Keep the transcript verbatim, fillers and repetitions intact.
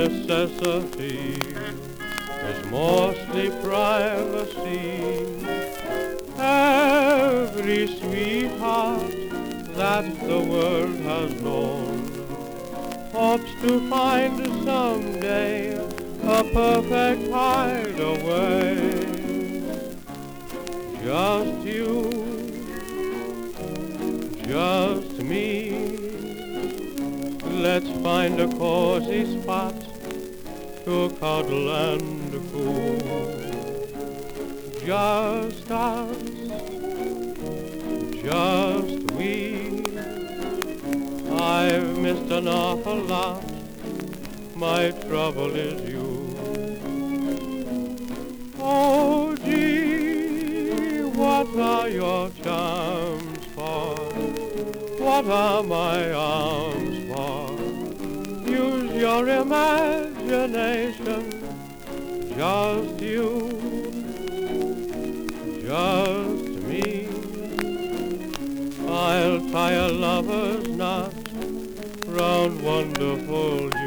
necessity is mostly privacy. Every sweetheart that the world has known hopes to find someday a perfect hideaway. Just you, just me. Let's find a cozy spot to cuddle and cool. Just us, just we. I've missed an awful lot. My trouble is you. Oh, gee, what are your charms for? What are my arms for? Use your imagination. Just you, just me. I'll tie a lover's knot round wonderful